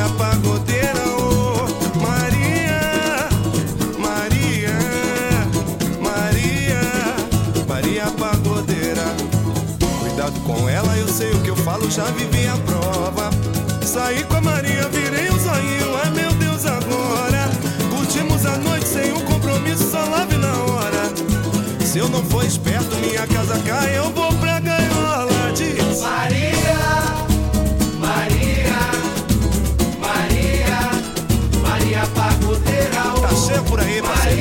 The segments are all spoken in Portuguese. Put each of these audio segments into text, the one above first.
Maria pagodeira, oh, Maria, Maria, Maria, Maria pagodeira. Cuidado com ela, eu sei o que eu falo, já vivi a prova. Saí com a Maria, virei um zoinho, ai meu Deus agora. Curtimos a noite sem um compromisso, só lave na hora. Se eu não for esperto, minha casa cai, eu vou pra gaiola. Diz Maria, Maria, Maria, Maria pagodeira, oh. Tá cheio por aí, parceiro.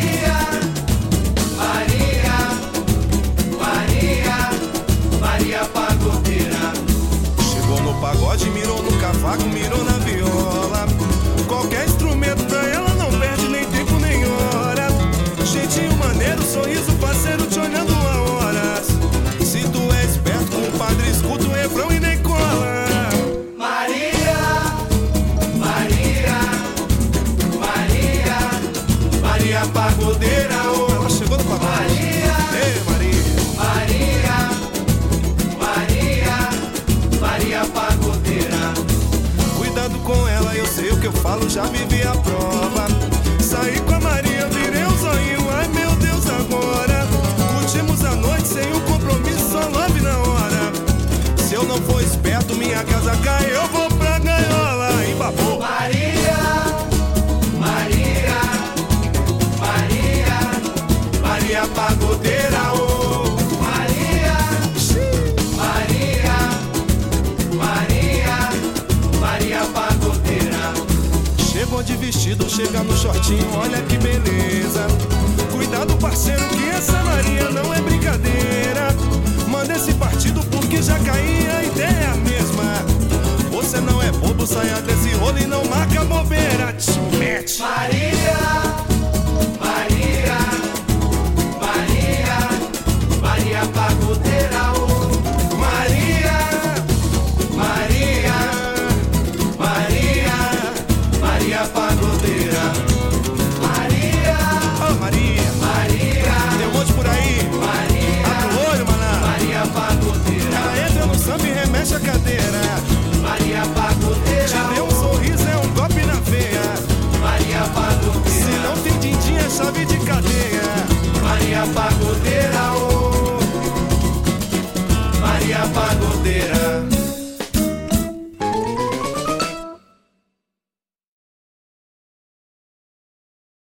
Maria, Maria, Maria, Maria pagodeira. Chegou no pagode, mirou no cavaco, mirou na viola. Qualquer instrumento pra ela não perde nem tempo nem hora. Jeitinho maneiro, sorriso parceiro, te olhando a horas. Se tu é esperto, com o padre escuta o refrão e nem cola. Maria, Maria, Maria, Maria pagodeira, oh. Ela chegou no pagode. Maria, Ei, Maria. Maria, Maria, Maria pagodeira. Cuidado com ela, eu sei o que eu falo, já vivi a prova. Saí com a Maria, virei um zoinho, ai meu Deus agora. Curtimos a noite sem um compromisso, só love na hora. Se eu não for esperto, minha casa cai, eu vou pra gaiola. Embabou. Maria, Maria, Maria, Maria pagodeira, oh. Maria, Maria, Maria, Maria pagodeira. Chegou de vestido, chega no shortinho, olha que beleza. Cuidado parceiro, que essa Maria não é brincadeira. Manda esse partido porque já caí, a ideia é a mesma. Você não é bobo, saia dessa.